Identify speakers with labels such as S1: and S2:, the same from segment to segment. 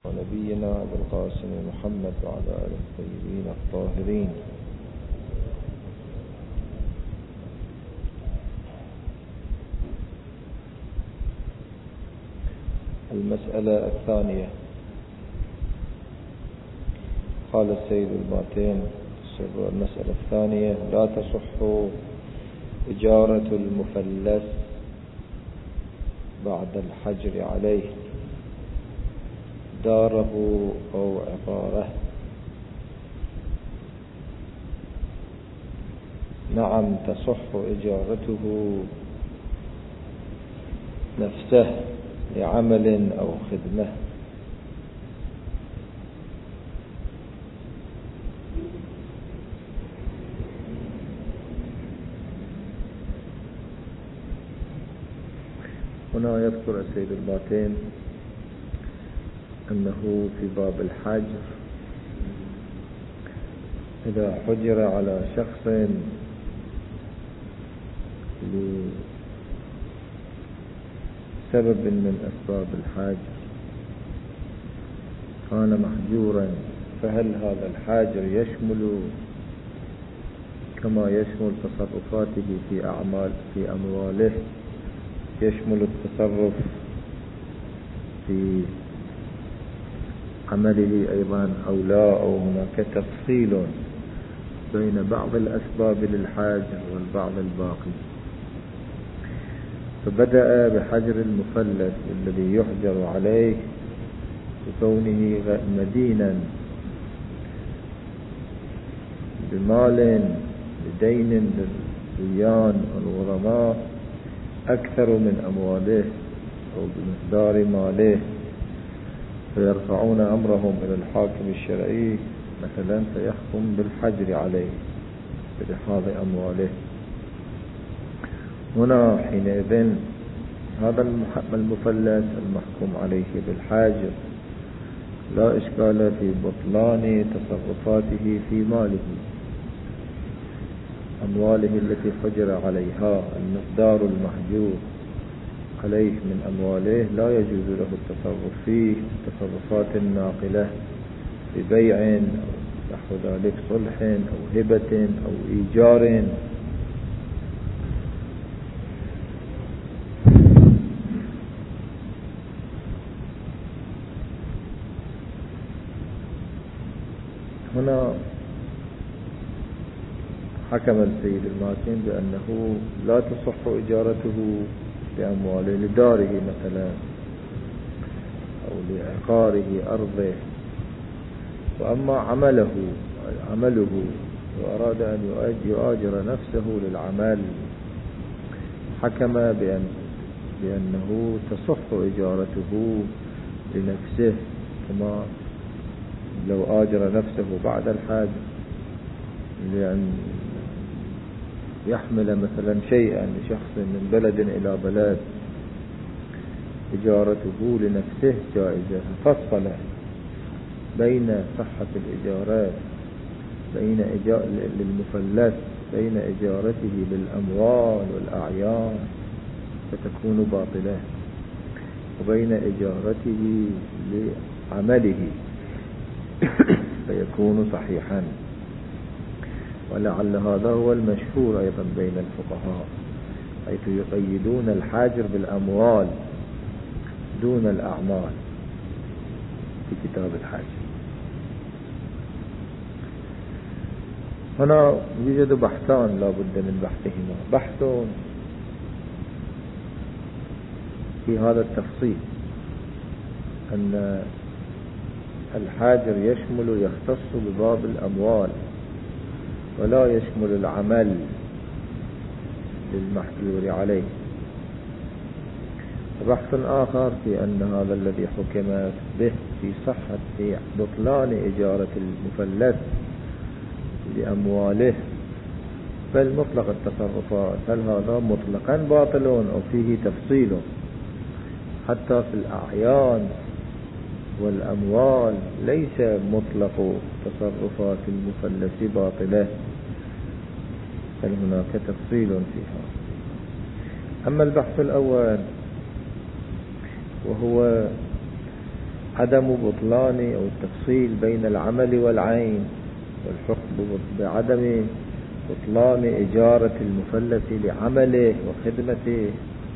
S1: ونبينا أبي القاسم محمد وعلى آله الطيبين الطاهرين. المسألة الثانية. قال السيد الباطين المسألة الثانية: لا تصح إجارة المفلس بعد الحجر عليه داره أو عقاره. نعم، تصح إجارته نفسه لعمل أو خدمة. هنا يذكر السيد الباطين أنه في باب الحجر إذا حجر على شخص لسبب من أسباب الحجر كان محجورا، فهل هذا الحجر يشمل كما يشمل تصرفاته في أمواله، يشمل التصرف في عمله أيضا أو لا، أو هناك تفصيل بين بعض الأسباب للحاجر والبعض الباقي. فبدأ بحجر المفلس الذي يحجر عليه بكونه مدينا بمال بدين للديان والغرماء أكثر من أمواله أو بمقدار ماله، فيرفعون أمرهم إلى الحاكم الشرعي مثلا فيحكم بالحجر عليه بإحاض أمواله. هنا حينئذ هذا المفلس المحكوم عليه بالحجر لا إشكال في بطلان تصرفاته في ماله، أمواله التي حجر عليها، المقدار المحجور عليه من أمواله لا يجوز له التصرف فيه تصرفات ناقلة ببيع أو نحو ذلك، صلح أو هبة أو إيجار. هنا حكم السيد الماكين بأنه لا تصح إجارته لأمواله، لداره مثلا أو لعقاره أرضه. وأما عمله وأراد أن يؤاجر نفسه للعمل، حكم بأنه تصح إجارته لنفسه، كما لو آجر نفسه بعد الحج لأن يحمل مثلا شيئا لشخص من بلد إلى بلد، إجارته لنفسه جائزة. فصل بين صحة الإجارات للمفلس بين إجارته للأموال والأعيان فتكون باطلة، وبين إجارته لعمله فيكون صحيحا. ولعل هذا هو المشهور أيضا بين الفقهاء، حيث يقيدون الحاجر بالأموال دون الأعمال في كتاب الحاجر. هنا يوجد بحثان لا بد من بحثهما: بحث في هذا التفصيل أن الحاجر يختص بباب الأموال ولا يشمل العمل للمحجور عليه. بحث آخر في أن هذا الذي حكم به في صحة في بطلان إجارة المفلس لأمواله بل مطلق التصرفات، هل هذا مطلقا باطل أو فيه تفصيل؟ حتى في الأعيان والأموال ليس مطلق تصرفات المفلس باطلة، بل هناك تفصيل فيها. أما البحث الأول وهو عدم بطلان أو التفصيل بين العمل والعين، والحكم بعدم بطلان إجارة المفلس لعمله وخدمته.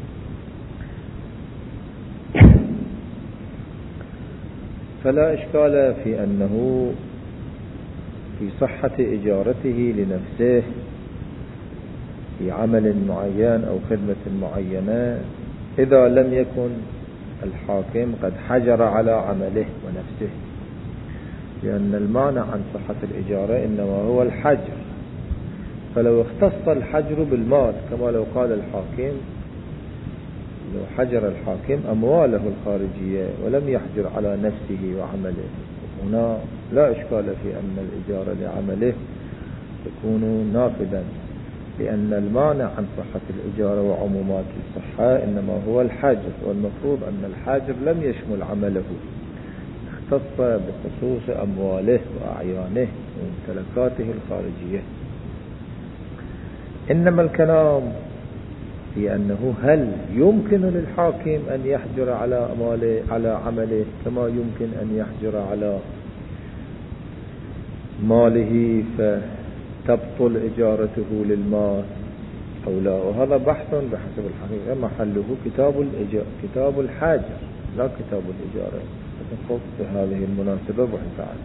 S1: فلا إشكال في أنه في صحة إجارته لنفسه في عمل معين أو خدمة معينة إذا لم يكن الحاكم قد حجر على عمله ونفسه، لأن المانع عن صحة الإجارة إنما هو الحجر. فلو اختص الحجر بالمال كما لو قال الحاكم، لو حجر الحاكم أمواله الخارجية ولم يحجر على نفسه وعمله، هنا لا إشكال في أن الإجارة لعمله تكون نافذا، لأن المانع عن صحة الإجارة وعمومات الصحة إنما هو الحجر، والمفروض أن الحجر لم يشمل عمله، اختص بخصوص أمواله وأعيانه وممتلكاته الخارجية. إنما الكلام في أنه هل يمكن للحاكم أن يحجر على أمواله على عمله كما يمكن أن يحجر على ماله فتبطل إجارته للمال أو لا؟ وهذا بحث بحسب الحقيقة محله كتاب الحاجر لا كتاب الإجارة، نقف بهذه المناسبة وحفاظ.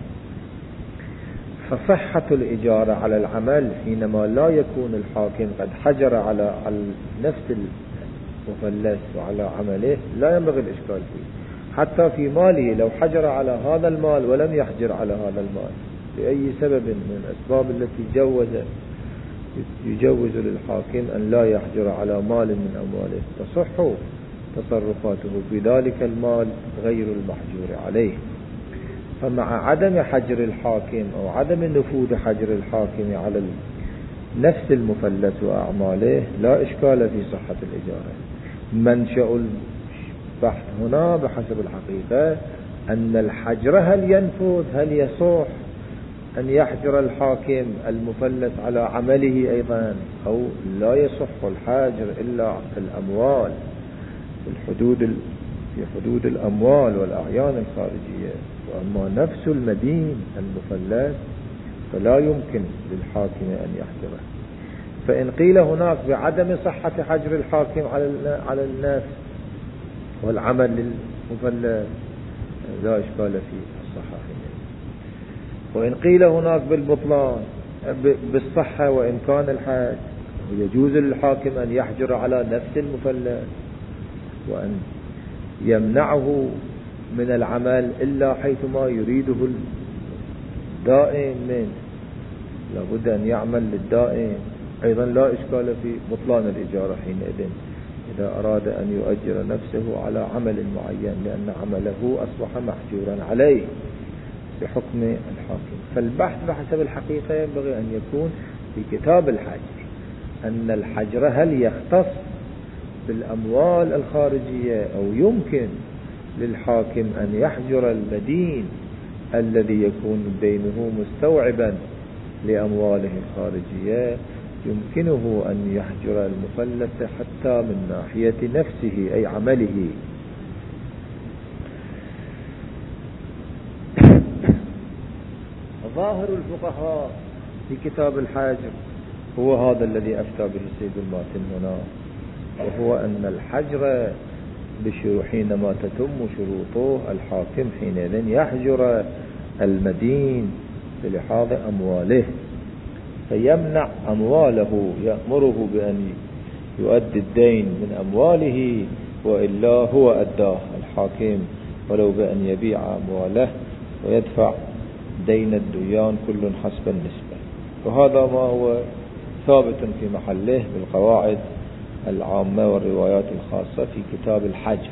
S1: فصحة الإجارة على العمل حينما لا يكون الحاكم قد حجر على نفس المفلس وعلى عمله لا ينبغي الإشكال فيه. حتى في ماله لو حجر على هذا المال ولم يحجر على هذا المال بأي سبب من الأسباب التي يجوز للحاكم أن لا يحجر على مال من أمواله، تصح تصرفاته بذلك المال غير المحجور عليه. فمع عدم حجر الحاكم أو عدم نفوذ حجر الحاكم على نفس المفلس وأعماله لا إشكال في صحة الإجارة. منشأ البحث هنا بحسب الحقيقة أن الحجر هل ينفذ، هل يصح أن يحجر الحاكم المفلس على عمله أيضا أو لا يصح الحجر إلا في الأموال في حدود الأموال والأعيان الخارجية. وأما نفس المدين المفلس فلا يمكن للحاكم أن يحجره. فإن قيل هناك بعدم صحة حجر الحاكم على النفس والعمل للمفلس لا إشكال في الصحة. وإن قيل هناك بالبطلان بالصحة وإن كان الحاج يجوز للحاكم أن يحجر على نفس المفلس وأن يمنعه من العمل إلا حيثما يريده الدائم منه، لابد أن يعمل للدائم أيضا لا إشكال في بطلان الإجارة حينئذ إذا أراد أن يؤجر نفسه على عمل معين، لأن عمله أصبح محجورا عليه بحكم الحاكم. فالبحث بحسب الحقيقة ينبغي أن يكون في كتاب الحجر، أن الحجر هل يختص بالأموال الخارجية أو يمكن للحاكم أن يحجر المدين الذي يكون دينه مستوعبا لأمواله الخارجية، يمكنه أن يحجر المفلس حتى من ناحية نفسه أي عمله. ظاهر الفقهاء في كتاب الحجر هو هذا الذي أفتى به السيد الماتن هنا، وهو أن الحجر حينما تتم شروطه الحاكم حينئذ يحجر المدين بلحاظ أمواله فيمنع أمواله، يأمره بأن يؤدي الدين من أمواله وإلا هو أداه الحاكم، ولو بأن يبيع أمواله ويدفع دين الديان كل حسب النسبة. وهذا ما هو ثابت في محله بالقواعد العامة والروايات الخاصة في كتاب الحجر.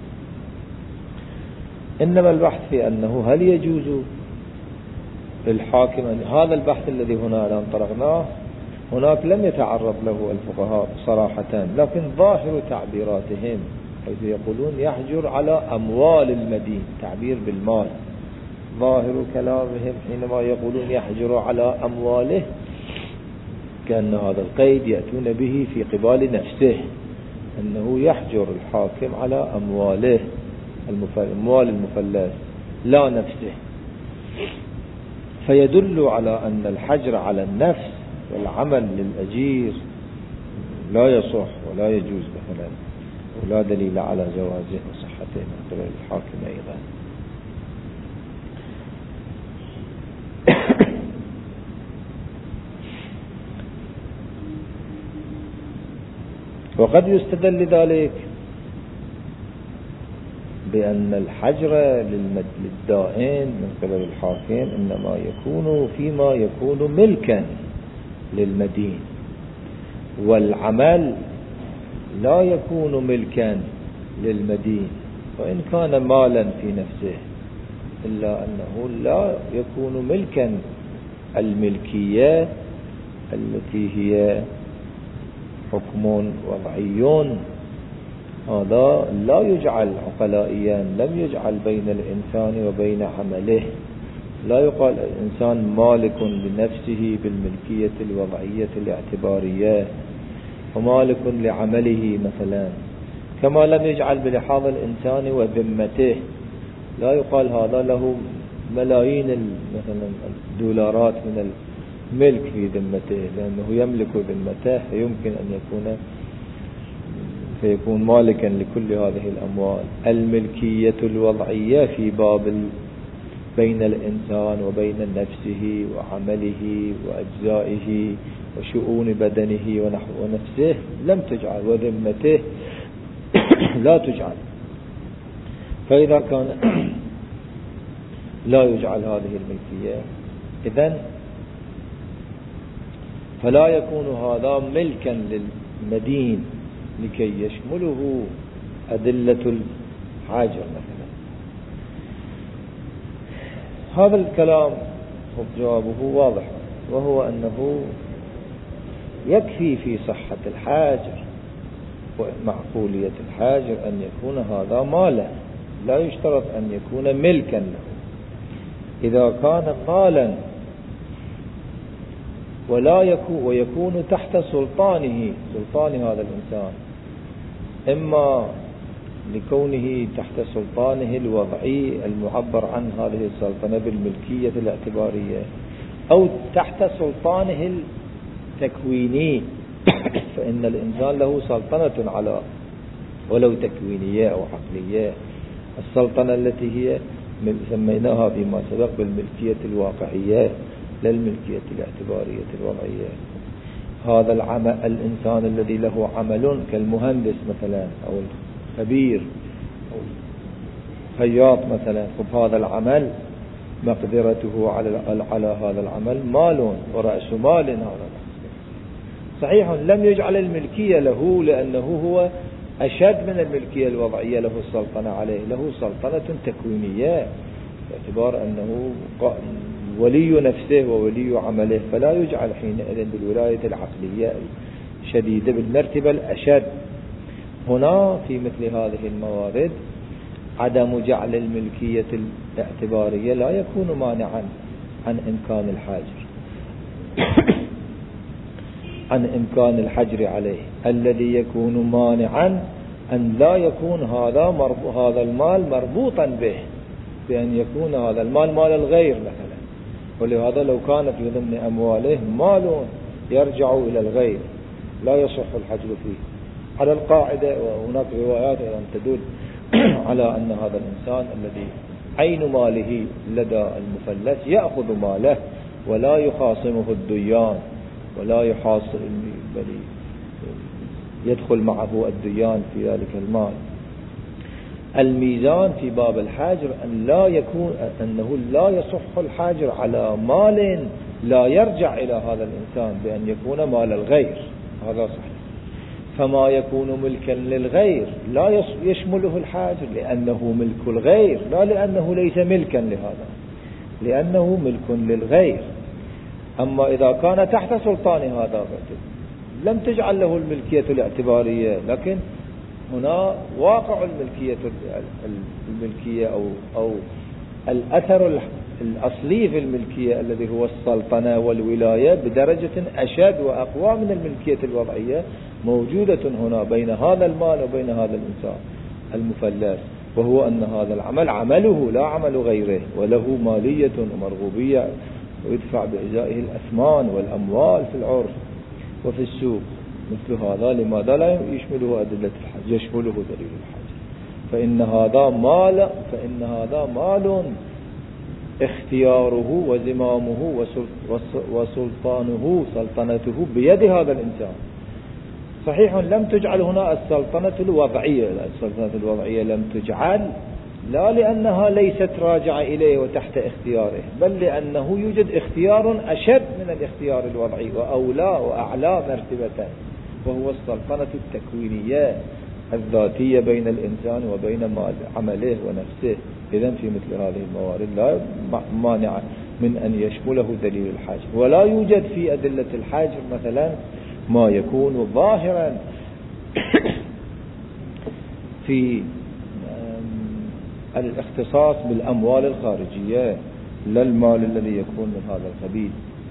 S1: إنما البحث في أنه هل يجوز للحاكم هذا البحث الذي هنا الآن طرقناه هناك لم يتعرض له الفقهاء صراحة، لكن ظاهر تعبيراتهم حيث يقولون يحجر على أموال المدين، تعبير بالمال، ظاهر كلامهم حينما يقولون يحجر على أمواله كأن هذا القيد يأتون به في قبال نفسه، أنه يحجر الحاكم على أمواله أموال المفلس لا نفسه، فيدل على أن الحجر على النفس والعمل للأجير لا يصح ولا يجوز مثلا، ولا دليل على جوازه وصحته من قبل الحاكم أيضا. وقد يستدل لذلك بأن الحجر للدائن من قبل الحاكم إنما يكون فيما يكون ملكا للمدين، والعمل لا يكون ملكا للمدين وإن كان مالا في نفسه، إلا أنه لا يكون ملكا. الملكية التي هي حكم وضعي هذا لا يجعل عقلائيا، لم يجعل بين الإنسان وبين عمله. لا يقال الإنسان مالك لنفسه بالملكية الوضعية الاعتبارية ومالك لعمله مثلا، كما لم يجعل بلحاظ الإنسان وذمته. لا يقال هذا له ملايين مثلا الدولارات من الملك في ذمته، لأنه يملك ذمته فيمكن أن فيكون مالكا لكل هذه الأموال. الملكية الوضعية في باب بين الإنسان وبين نفسه وعمله وأجزائه وشؤون بدنه ونفسه لم تجعل، وذمته لا تجعل. فإذا كان لا يجعل هذه الملكية إذن فلا يكون هذا ملكا للمدين لكي يشمله أدلة الحاجر مثلا. هذا الكلام جوابه واضح، وهو أنه يكفي في صحة الحاجر ومعقولية الحاجر أن يكون هذا مالا، لا يشترط أن يكون ملكا له. إذا كان مالا ويكون تحت سلطان هذا الإنسان، إما لكونه تحت سلطانه الوضعي المعبر عن هذه السلطنة بالملكية الاعتبارية، أو تحت سلطانه التكويني، فإن الإنسان له سلطنة على ولو تكوينية أو عقلية. السلطنة التي هي سميناها فيما سبق بالملكية الواقعية لا الملكية الاعتبارية الوضعية. هذا العمل الإنسان الذي له عمل كالمهندس مثلا أو الخبير أو الخياط مثلا، فهذا العمل مقدرته على هذا العمل مال ورأس مال. هذا صحيح لم يجعل الملكية له لأنه هو أشد من الملكية الوضعية، له السلطنة عليه، له سلطنة تكوينية باعتبار أنه ولي نفسه وولي عمله، فلا يجعل حينئذ بالولاية العقلية الشديدة بالمرتبة الأشد. هنا في مثل هذه الموارد عدم جعل الملكية الاعتبارية لا يكون مانعا عن إمكان الحجر عن إمكان الحجر عليه. الذي يكون مانعا أن لا يكون هذا المال مربوطا به، بأن يكون هذا المال مال الغير مثلا، ولهذا لو كان في ضمن أمواله مال يرجع إلى الغير لا يصح الحجر فيه على القاعدة. وهناك روايات تدل على أن هذا الإنسان الذي عين ماله لدى المفلس يأخذ ماله ولا يخاصمه الديان ولا يحاصل، بل يدخل معه الديان في ذلك المال. الميزان في باب الحاجر أنه لا يصح الحاجر على مال لا يرجع إلى هذا الإنسان بأن يكون مال الغير، هذا صحيح. فما يكون ملكا للغير لا يشمله الحاجر لأنه ملك الغير، لا لأنه ليس ملكا لهذا، لأنه ملك للغير. أما إذا كان تحت سلطان هذا لم تجعل له الملكية الاعتبارية، لكن هنا واقع الملكية أو الأثر الأصلي في الملكية الذي هو السلطنة والولاية بدرجة أشد وأقوى من الملكية الوضعية موجودة هنا بين هذا المال وبين هذا الإنسان المفلس. وهو أن هذا العمل عمله لا عمل غيره، وله مالية ومرغوبية، ويدفع بإزائه الأثمان والأموال في العرف وفي السوق. مثل هذا لماذا لا يشمله أدلة الحج؟ يشمله دليل الحج. فإن هذا مال اختياره وزمامه سلطنته بيد هذا الإنسان. صحيح لم تجعل هنا السلطنة الوضعية، السلطنة الوضعية لم تجعل لا لأنها ليست راجعة إليه وتحت اختياره، بل لأنه يوجد اختيار أشد من الاختيار الوضعي وأولى وأعلى مرتبة، وهو السلطنة التكوينية الذاتية بين الإنسان وبين عمله ونفسه. إذن في مثل هذه الموارد لا مانع من أن يشمله دليل الحاجة. ولا يوجد في أدلة الحاجة مثلا ما يكون ظاهرا في الاختصاص بالأموال الخارجية، لا المال الذي يكون من هذا القبيل.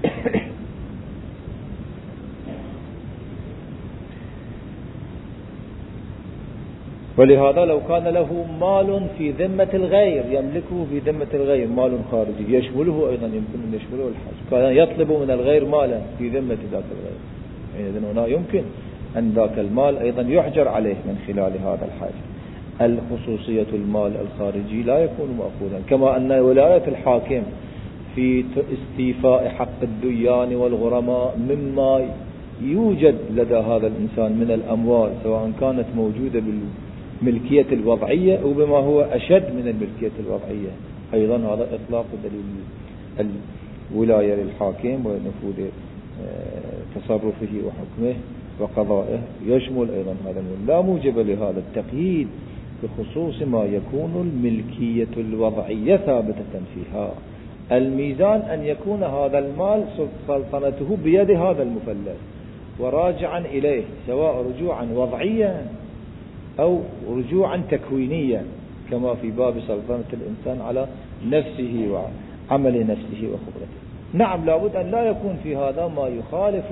S1: ولهذا لو كان له مال في ذمة الغير يملكه في ذمة الغير، مال خارجي يشمله أيضا، يمكن أن يشمله الحاج. كان يطلب من الغير مالا في ذمة ذاك الغير، إذن هنا يمكن أن ذاك المال أيضا يحجر عليه من خلال هذا الحاج. الخصوصية المال الخارجي لا يكون مأخوذا، كما أن ولاية الحاكم في استيفاء حق الديان والغرماء مما يوجد لدى هذا الإنسان من الأموال، سواء كانت موجودة بالملكية الوضعية أو بما هو أشد من الملكية الوضعية. أيضا هذا إطلاق دليل الولاية للحاكم ونفوذ تصرفه وحكمه وقضائه يشمل أيضا هذا. لا موجب لهذا التقييد بخصوص ما يكون الملكية الوضعية ثابتة فيها. الميزان أن يكون هذا المال سلطنته بيد هذا المفلس وراجعا إليه، سواء رجوعا وضعيا أو رجوعا تكوينيا، كما في باب سلطنة الإنسان على نفسه وعمل نفسه وخبرته. نعم لابد أن لا يكون في هذا ما يخالف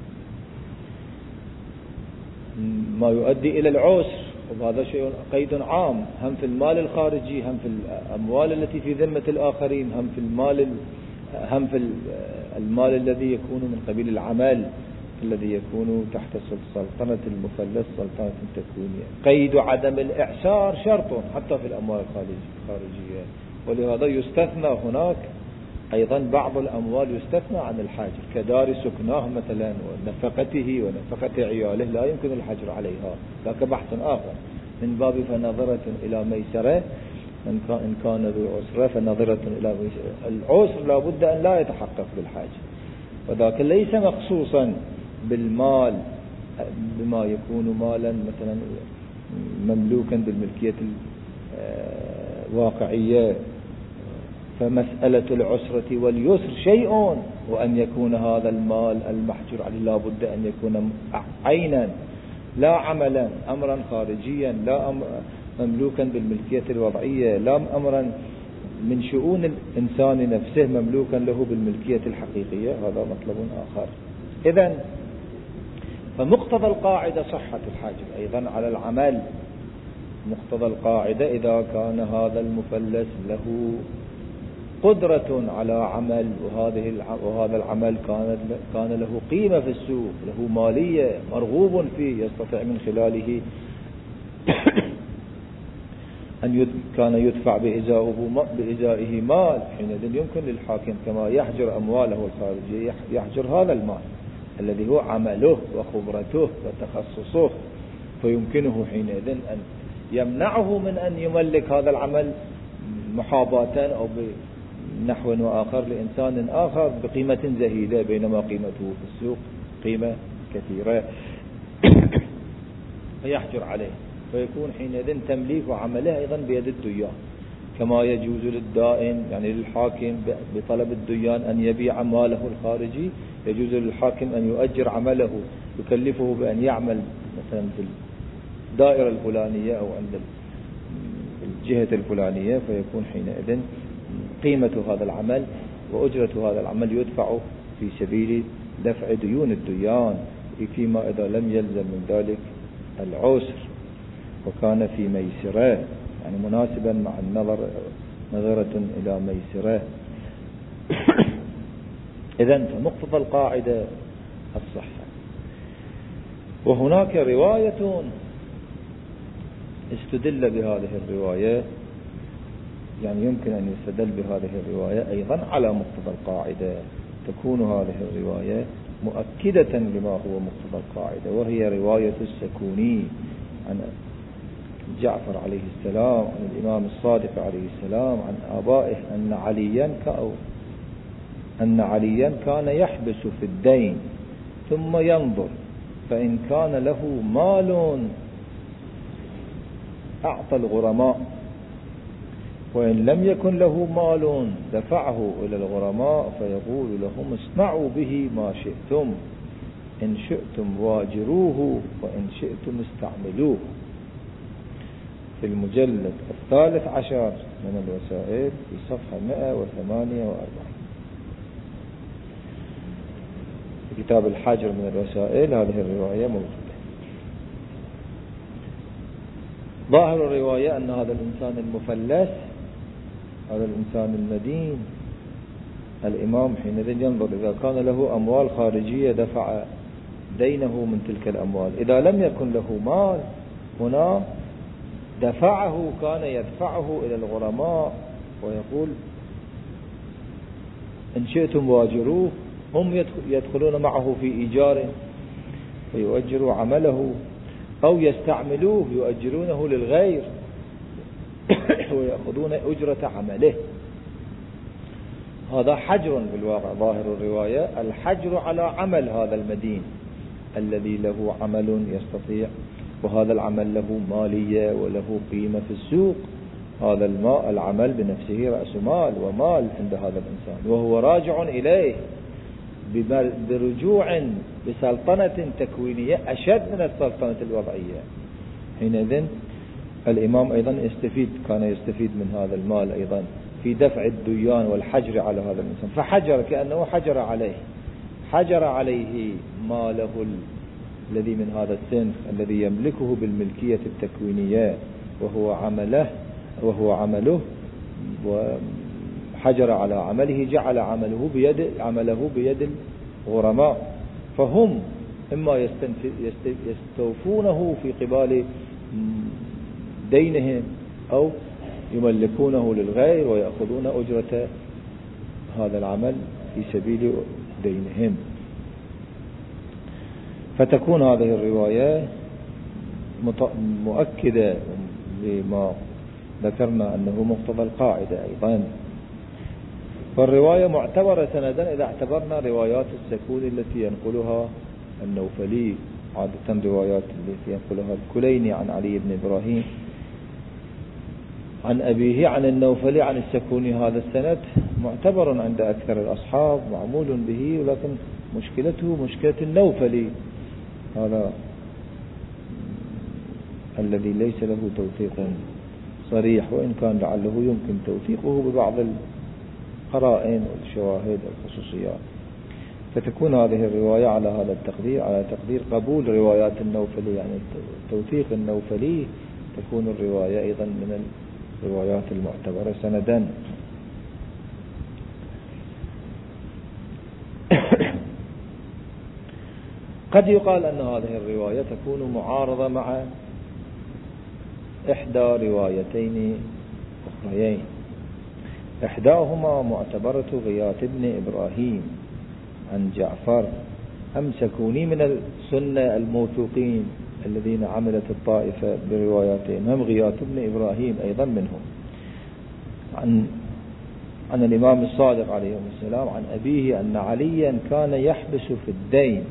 S1: ما يؤدي إلى العسر، وهذا شيء قيد عام، هم في المال الخارجي، هم في الأموال التي في ذمة الآخرين، هم في المال الذي يكون من قبيل العمل الذي يكون تحت سلطنة المفلس، سلطنة تكوينية. قيد عدم الإعسار شرط حتى في الأموال الخارجية، ولهذا يستثنى هناك أيضا بعض الأموال يستثنى عن الحجر، كدار سكناه مثلا ونفقته ونفقة عياله لا يمكن الحجر عليها، ذاك بحث آخر من باب فنظرة إلى ميسرة، إن كان ذو عسرة فنظرة إلى ميسرة. العسر لا بد أن لا يتحقق بالحجر، وذاك ليس مخصوصا بالمال بما يكون مالا مثلا مملوكا بالملكية الواقعية. فمسألة العسرة واليسر شيء، وأن يكون هذا المال المحجور عليه لا بد أن يكون عينا لا عملا، أمرا خارجيا، لا مملوكا بالملكية الوضعية، لا أمرا من شؤون الإنسان نفسه مملوكا له بالملكية الحقيقية، هذا مطلب آخر. إذن فمقتضى القاعدة صحة الحاجب أيضا على العمل. مقتضى القاعدة إذا كان هذا المفلس له قدرة على عمل، وهذا العمل كان له قيمة في السوق، له مالية مرغوب فيه، يستطيع من خلاله أن كان يدفع بإزائه مال، حينئذ يمكن للحاكم كما يحجر أمواله الخارجية يحجر هذا المال الذي هو عمله وخبرته وتخصصه، فيمكنه حينئذ أن يمنعه من أن يملك هذا العمل محاباة أو بنحو آخر لإنسان آخر بقيمة زهيدة، بينما قيمته في السوق قيمة كثيرة، فيحجر عليه، فيكون حينئذ تمليك عمله أيضا بيد الديان، كما يجوز للدائن يعني للحاكم بطلب الديان أن يبيع ماله الخارجي، يجوز للحاكم أن يؤجر عمله، يكلفه بأن يعمل مثلا في الدائرة الفلانية أو عند الجهة الفلانية، فيكون حينئذ قيمة هذا العمل وأجرة هذا العمل يدفع في سبيل دفع ديون الديان، فيما إذا لم يلزم من ذلك العسر وكان في ميسرة. يعني مناسبا مع النظر نظرة إلى ميسرة. إذن فمقتضى القاعدة الصحة. وهناك رواية استدل بهذه الرواية، يعني يمكن أن يستدل بهذه الرواية أيضا على مقتضى القاعدة، تكون هذه الرواية مؤكدة لما هو مقتضى القاعدة، وهي رواية السكوني عن جعفر عليه السلام عن الإمام الصادق عليه السلام عن آبائه أن عليا كان يحبس في الدين ثم ينظر، فإن كان له مال أعطى الغرماء، وإن لم يكن له مال دفعه إلى الغرماء فيقول لهم اصنعوا به ما شئتم، إن شئتم واجروه وإن شئتم استعملوه. في المجلد 13 من الوسائل في صفحة 148 في كتاب الحجر من الوسائل هذه الرواية موجودة. ظاهر الرواية أن هذا الإنسان المفلس، هذا الإنسان المدين، الإمام حينئذ ينظر إذا كان له أموال خارجية دفع دينه من تلك الأموال، إذا لم يكن له مال هنا دفعه، كان يدفعه إلى الغرماء ويقول إن شئتم واجروه، هم يدخلون معه في إيجار ويؤجروا عمله، أو يستعملوه يؤجرونه للغير ويأخذون أجرة عمله. هذا حجر بالواقع. ظاهر الرواية الحجر على عمل هذا المدين الذي له عمل يستطيع، وهذا العمل له مالية وله قيمة في السوق. هذا العمل بنفسه رأس مال ومال عند هذا الإنسان، وهو راجع إليه برجوع بسلطنة تكوينية أشد من السلطنة الوضعية. حينئذ الإمام أيضا كان يستفيد من هذا المال أيضا في دفع الديان والحجر على هذا الإنسان، فحجر كأنه حجر عليه ماله الذي من هذا الصنف الذي يملكه بالملكية التكوينية وهو عمله وحجر على عمله، جعل عمله بيد الغرماء، فهم إما يستوفونه في قبال دينهم أو يملكونه للغير ويأخذون أجرة هذا العمل في سبيل دينهم. فتكون هذه الرواية مؤكدة لما ذكرنا أنه مقتضى القاعدة أيضا. فالرواية معتبرة سندا إذا اعتبرنا روايات السكون التي ينقلها النوفلي، عادة روايات التي ينقلها الكليني عن علي بن إبراهيم عن أبيه عن النوفلي عن السكوني. هذا السند معتبر عند أكثر الأصحاب، معمول به، ولكن مشكلته مشكلة النوفلي هذا الذي ليس له توثيق صريح، وإن كان لعله يمكن توثيقه ببعض القرائن والشواهد والخصوصيات. فتكون هذه الرواية على هذا التقدير، على تقدير قبول روايات النوفلي، يعني توثيق النوفلي، تكون الرواية أيضا من الروايات المعتبرة سندا. قد يقال أن هذه الرواية تكون معارضة مع إحدى روايتين أخريين، إحداهما معتبرة غياث بن إبراهيم عن جعفر، أم سكوني من السنة الموثوقين الذين عملت الطائفة برواياتهم، هم غياث بن إبراهيم أيضا منهم، عن الإمام الصادق عليه السلام عن أبيه أن عليا كان يحبس في الدين.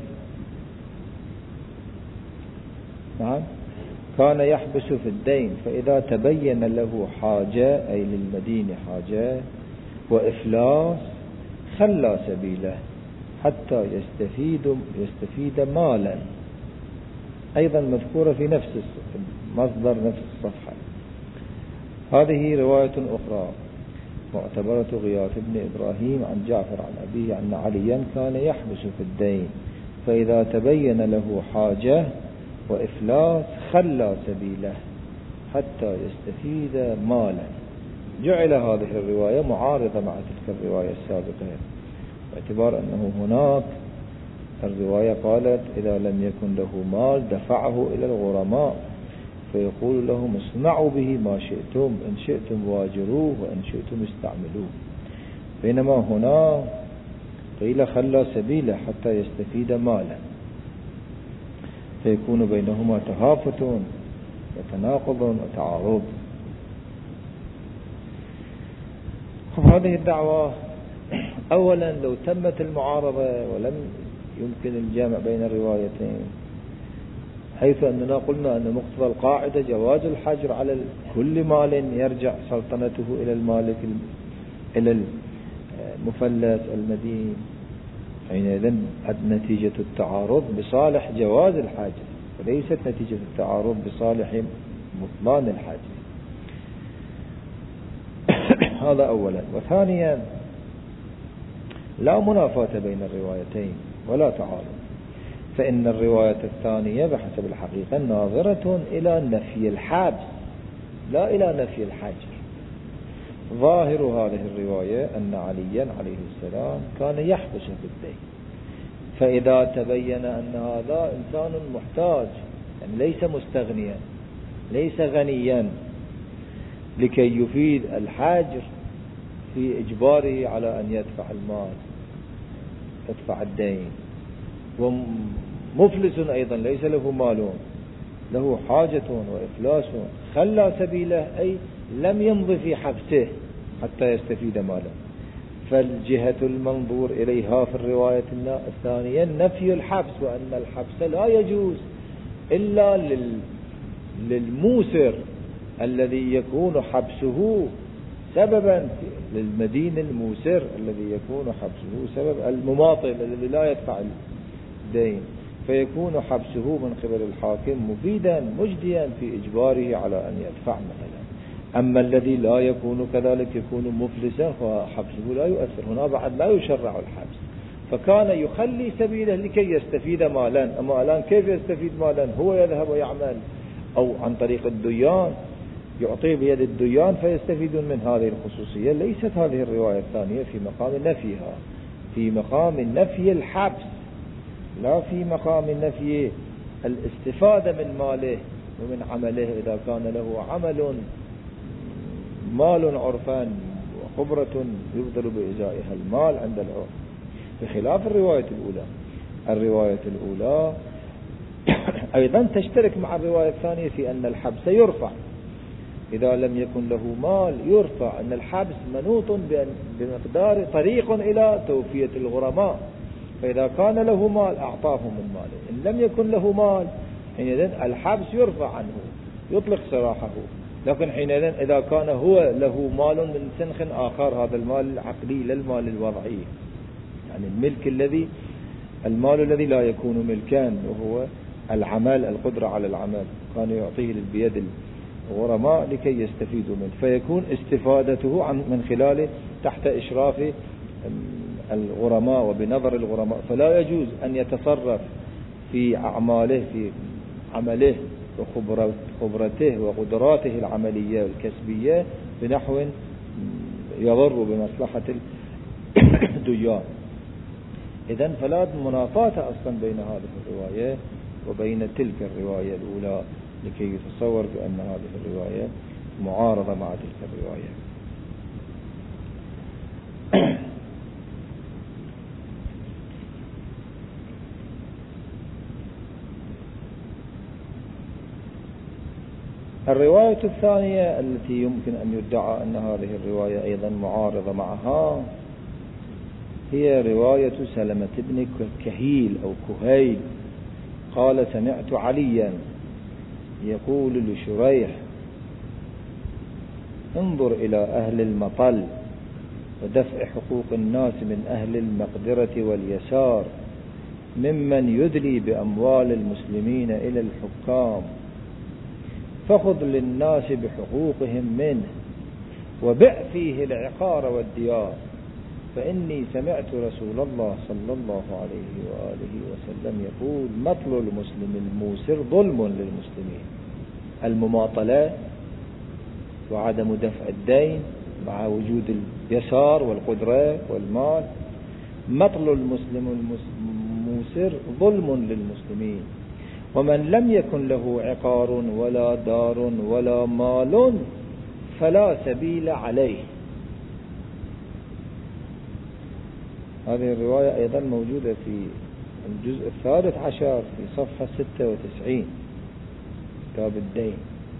S1: نعم، كان يحبس في الدين، فإذا تبين له حاجة، أي للمدين حاجة وإفلاس، خلى سبيله حتى يستفيد مالا. أيضا مذكورة في نفس مصدر نفس الصفحة. هذه رواية أخرى معتبرة غياث بن إبراهيم عن جعفر عن أبيه أن عليا كان يحبس في الدين، فإذا تبين له حاجة وإفلاس خلى سبيله حتى يستفيد مالا. جعل هذه الرواية معارضة مع تلك الرواية السابقة، باعتبار أنه هناك الرواية قالت إذا لم يكن له مال دفعه إلى الغرماء فيقول لهم اصنعوا به ما شئتم، إن شئتم واجروه وإن شئتم استعملوه. بينما هنا قيل خلى سبيله حتى يستفيد مالا، فيكون بينهما تهافت وتناقض وتعارض. هذه الدعوة أولا لو تمت المعارضة ولم يمكن الجمع بين الروايتين، حيث أننا قلنا أن مقتضى القاعدة جواز الحجر على كل مال يرجع سلطنته إلى المالك إلى المفلس المدين، حينئذ نتيجة التعارض بصالح جواز الحجر وليست نتيجة التعارض بصالح بطلان الحجر. هذا أولا. وثانيا لا منافاة بين الروايتين ولا تعارض، فإن الرواية الثانية بحسب الحقيقة ناظرة إلى نفي الحبس لا إلى نفي الحجر. ظاهر هذه الرواية أن عليا عليه السلام كان يحبس بالدين، فإذا تبين أن هذا إنسان محتاج، يعني ليس مستغنيا ليس غنيا، لكي يفيد الحجر في إجباره على أن يدفع المال يدفع الدين، ومفلس أيضا ليس له مال له حاجة وإفلاس، خلى سبيله أي لم يمضي في حبسه حتى يستفيد ماله. فالجهة المنظور إليها في الرواية الثانية نفي الحبس، وأن الحبس لا يجوز إلا للموسر الذي يكون حبسه سببا للمدين الموسر الذي يكون حبسه سبب المماطل الذي لا يدفع الدين، فيكون حبسه من قبل الحاكم مفيدا مجديا في إجباره على أن يدفع مثلا. أما الذي لا يكون كذلك يكون مفلسا فحبسه لا يؤثر، هنا بعد لا يشرع الحبس، فكان يخلي سبيله لكي يستفيد مالا. أما الآن كيف يستفيد مالا؟ هو يذهب ويعمل أو عن طريق الديان يعطيه بيد الديان فيستفيدون من هذه الخصوصية. ليست هذه الرواية الثانية في مقام نفيها، في مقام نفي الحبس لا في مقام نفي الاستفادة من ماله ومن عمله. إذا كان له عمل مال عرفان وخبرة يبذل بإزائها المال عند العرف، بخلاف الرواية الأولى. الرواية الأولى أيضا تشترك مع الرواية الثانية في أن الحبس يرفع إذا لم يكن له مال، يرفع أن الحبس منوط بمقدار طريق إلى توفية الغرماء، فإذا كان له مال أعطاهم من ماله، إن لم يكن له مال حينئذ الحبس يرفع عنه يطلق سراحه. لكن حينئذ إذا كان هو له مال من سنخ آخر، هذا المال العقلي لا المال الوضعي، يعني المال الذي لا يكون ملكان وهو العمل القدرة على العمل، كان يعطيه بيد الغرماء لكي يستفيدوا منه، فيكون استفادته من خلاله تحت إشراف الغرماء وبنظر الغرماء، فلا يجوز أن يتصرف في أعماله في عمله وخبرته وقدراته العملية والكسبية بنحو يضر بمصلحة الديان. إذن فلا منافاة أصلا بين هذه الرواية وبين تلك الرواية الأولى، لكي يتصور بأن هذه الرواية معارضة مع تلك الرواية. الرواية الثانية التي يمكن أن يدعى أن هذه الرواية أيضا معارضة معها هي رواية سلمة بن كهيل أو كهيل، قال سمعت عليا يقول لشريح انظر إلى أهل المطل ودفع حقوق الناس من أهل المقدرة واليسار ممن يدلي بأموال المسلمين إلى الحكام، فخذ للناس بحقوقهم منه وبع فيه العقار والديار، فإني سمعت رسول الله صلى الله عليه وآله وسلم يقول مطل المسلم الموسر ظلم للمسلمين. المماطلة وعدم دفع الدين مع وجود اليسار والقدرة والمال. مطل المسلم الموسر ظلم للمسلمين، ومن لم يكن له عقار ولا دار ولا مال فلا سبيل عليه. هذه الرواية أيضا موجودة في الجزء 13 في صفحة 96 كتاب الدين.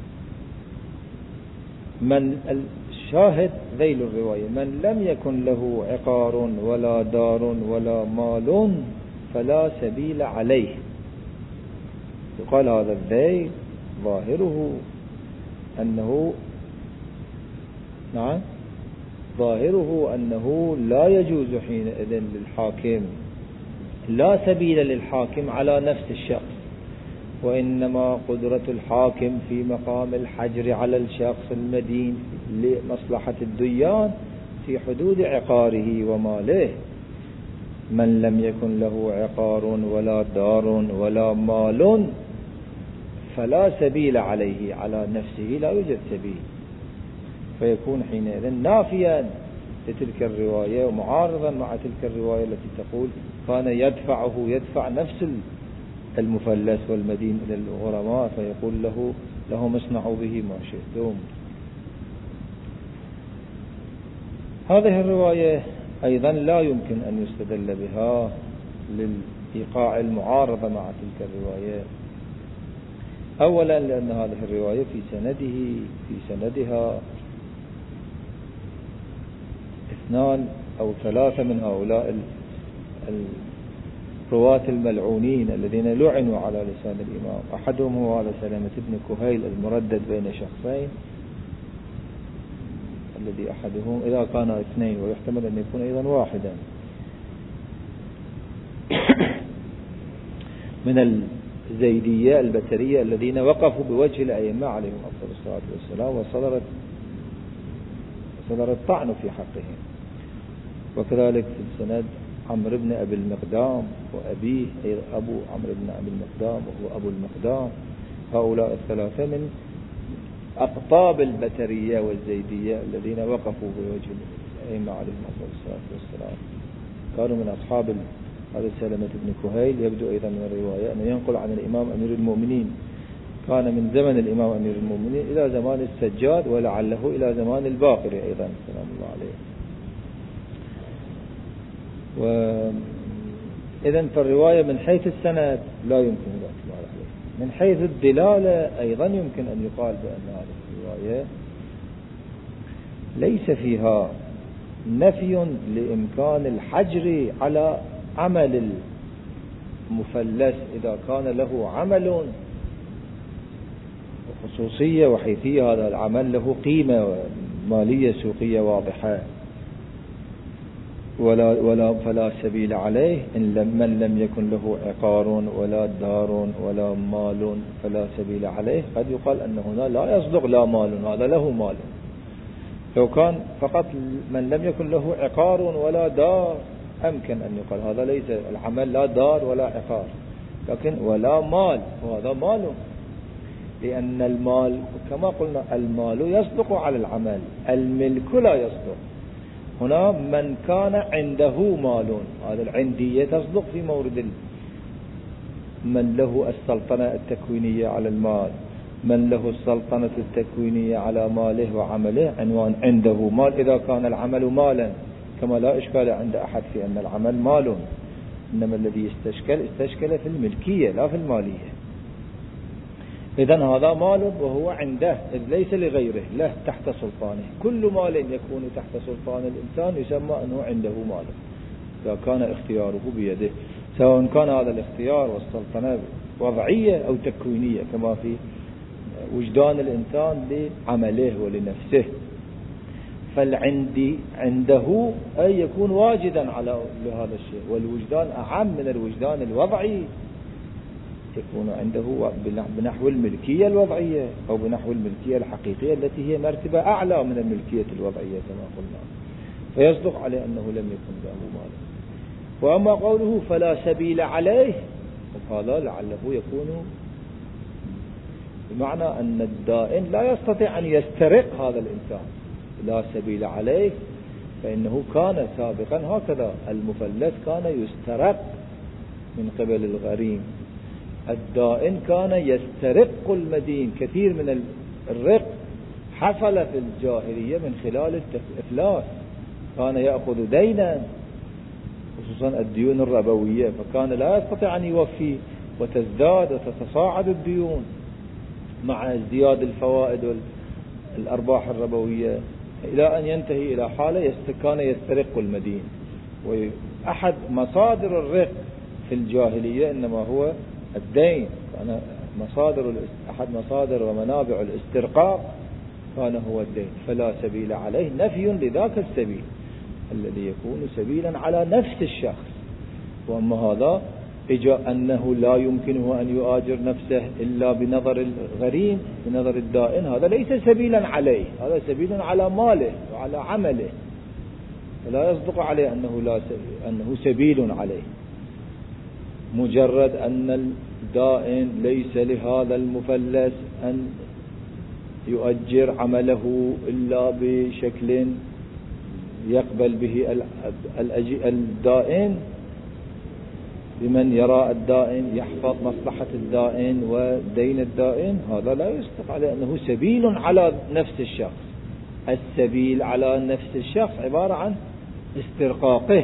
S1: من الشاهد ذيل الرواية: من لم يكن له عقار ولا دار ولا مال فلا سبيل عليه. يقال هذا الذيل ظاهره أنه لا يجوز حينئذ للحاكم، لا سبيل للحاكم على نفس الشخص، وإنما قدرة الحاكم في مقام الحجر على الشخص المدين لمصلحة الديان في حدود عقاره وماله. من لم يكن له عقار ولا دار ولا مال فلا سبيل عليه، على نفسه لا يوجد سبيل، فيكون حينئذ نافيا لتلك الرواية ومعارضا مع تلك الرواية التي تقول كان يدفع نفس المفلس والمدين إلى الغرماء فيقول لهم اصنعوا به ما شئتم. هذه الرواية أيضا لا يمكن أن يستدل بها للإيقاع المعارضة مع تلك الرواية. أولا لأن هذه الرواية في سندها 2 أو 3 من هؤلاء الرواة الملعونين الذين لعنوا على لسان الإمام. أحدهم هو على سلامة بن كهيل المردد بين شخصين، الذي أحدهم إذا كان 2 ويحتمل أن يكون أيضا واحدا من الزيدية البترية الذين وقفوا بوجه الأئمة عليهم أفضل الصلاة والسلام وصدر الطعن في حقهم. وكذلك في السند عمرو بن أبي المقدام وأبيه أبو عمرو بن أبي المقدام وهو أبو المقدام. هؤلاء 3 من أقطاب البترية والزيدية الذين وقفوا بوجه الأئمة عليهم أفضل الصلاة والسلام كانوا من أصحاب هذا سلمة بن كهيل. يبدو أيضا من الرواية أنه ينقل عن الإمام أمير المؤمنين، كان من زمن الإمام أمير المؤمنين إلى زمان السجاد ولعله إلى زمان الباقر أيضا سلام الله عليه. إذن فالرواية من حيث السند لا يمكن الاعتماد عليه. من حيث الدلالة أيضا يمكن أن يقال بأن هذه الرواية ليس فيها نفي لإمكان الحجر على عمل المفلس إذا كان له عمل وخصوصية وحيثية، هذا العمل له قيمة مالية سوقية واضحة، فلا سبيل عليه من لم يكن له عقار ولا دار ولا مال فلا سبيل عليه. قد يقال أن هنا لا يصدق لا مال، هذا له مال. لو كان فقط من لم يكن له عقار ولا دار أمكن أن يقال هذا ليس العمل لا دار ولا عقار، لكن ولا مال، وهذا مال، لأن المال كما قلنا المال يصدق على العمل، الملك لا يصدق. هنا من كان عنده مال، هذا العندية تصدق في مورد من له السلطنة التكوينية على المال، من له السلطنة التكوينية على ماله وعمله عنوان عنده مال إذا كان العمل مالا، كما لا إشكال عند أحد في أن العمل مال، إنما الذي استشكل في الملكية لا في المالية. إذن هذا مال وهو عنده، إذ ليس لغيره، له تحت سلطانه. كل مال يكون تحت سلطان الإنسان يسمى أنه عنده مال إذا كان اختياره بيده، سواء كان هذا الاختيار والسلطنة وضعية أو تكوينية كما في وجدان الإنسان لعمله ولنفسه. فالعندي عنده أي يكون واجدا على هذا الشيء، والوجدان أعم من الوجدان الوضعي، يكون عنده بنحو الملكية الوضعية أو بنحو الملكية الحقيقية التي هي مرتبة أعلى من الملكية الوضعية كما قلنا، فيصدق عليه أنه لم يكن له مال. وأما قوله فلا سبيل عليه، هذا لعله يكون بمعنى أن الدائن لا يستطيع أن يسترق هذا الإنسان، لا سبيل عليه، فإنه كان سابقا هكذا، المفلس كان يسترق من قبل الغريم، الدائن كان يسترق المدين. كثير من الرق حصل في الجاهلية من خلال الإفلاس، كان يأخذ دينا خصوصا الديون الربوية، فكان لا يستطيع أن يوفي وتزداد وتتصاعد الديون مع ازدياد الفوائد والأرباح الربوية، إلى أن ينتهي إلى حالة كان يسترق المدين. وأحد مصادر الرق في الجاهلية إنما هو الدين، كان أحد مصادر ومنابع الاسترقاق كان هو الدين، فلا سبيل عليه نفي لذاك السبيل الذي يكون سبيلا على نفس الشخص. وأما هذا أنه لا يمكنه أن يؤاجر نفسه إلا بنظر الغريم بنظر الدائن، هذا ليس سبيلا عليه، هذا سبيل على ماله وعلى عمله، فلا يصدق عليه أنه سبيل عليه. مجرد أن الدائن ليس لهذا المفلس أن يؤجر عمله إلا بشكل يقبل به الدائن، بمن يرى الدائن يحفظ مصلحة الدائن ودين الدائن، هذا لا يصدق عليه أنه سبيل على نفس الشخص. السبيل على نفس الشخص عبارة عن استرقاقه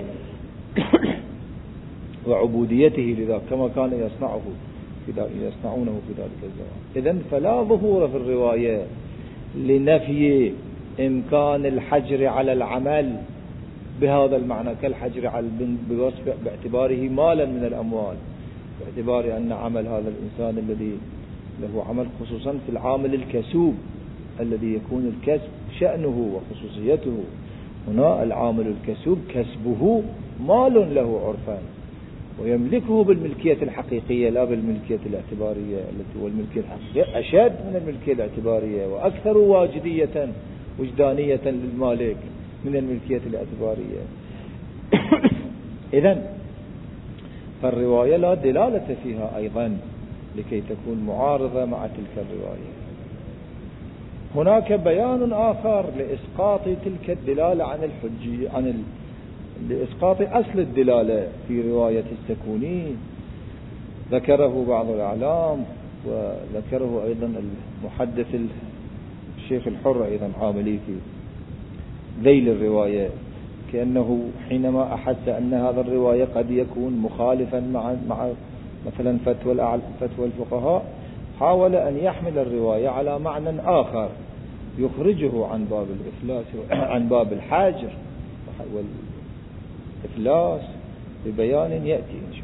S1: وعبوديته لذلك، كما كان يصنعونه في ذلك الزمان. إذن فلا ظهور في الرواية لنفي إمكان الحجر على العمل بهذا المعنى كالحجر على بوصف باعتباره مالا من الأموال، باعتبار أن عمل هذا الإنسان الذي له عمل، خصوصا في العامل الكسوب الذي يكون الكسب شأنه وخصوصيته. هنا العامل الكسوب كسبه مال له عرفا ويملكه بالملكية الحقيقية لا بالملكية الاعتبارية، التي هو الملكية الحقيقية أشد من الملكية الاعتبارية وأكثر واجدية وجدانية للمالك من الملكية الاعتبارية. إذن فالرواية لا دلالة فيها أيضا لكي تكون معارضة مع تلك الرواية. هناك بيان آخر لإسقاط تلك الدلالة عن الحجية، لإسقاط أصل الدلالة في رواية السكوني، ذكره بعض الأعلام وذكره أيضا المحدث الشيخ الحر أيضا عاملي في ذيل الرواية، كأنه حينما أحس أن هذا الرواية قد يكون مخالفا مع مثلا فتوى الفقهاء، حاول أن يحمل الرواية على معنى آخر يخرجه عن باب الإفلاس عن باب الحجر والإفلاس ببيان يأتي إن